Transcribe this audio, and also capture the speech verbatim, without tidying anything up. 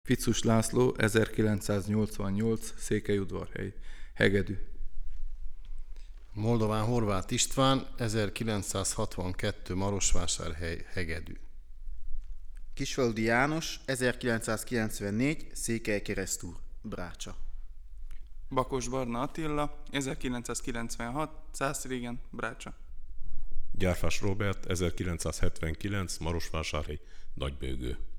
Ficus László, ezerkilencszáznyolcvannyolc, Székelyudvarhely, Hegedű. Moldován Horváth István, ezerkilencszázhatvankettő, Marosvásárhely, Hegedű. Kisfaludi János, ezerkilencszázkilencvennégy, Székelykeresztúr, Brácsa. Bakos Barna Attila, ezerkilencszázkilencvenhat, Szászrégen, Brácsa. Gyárfás Róbert, ezerkilencszázhetvenkilenc, Marosvásárhely, Nagybőgő.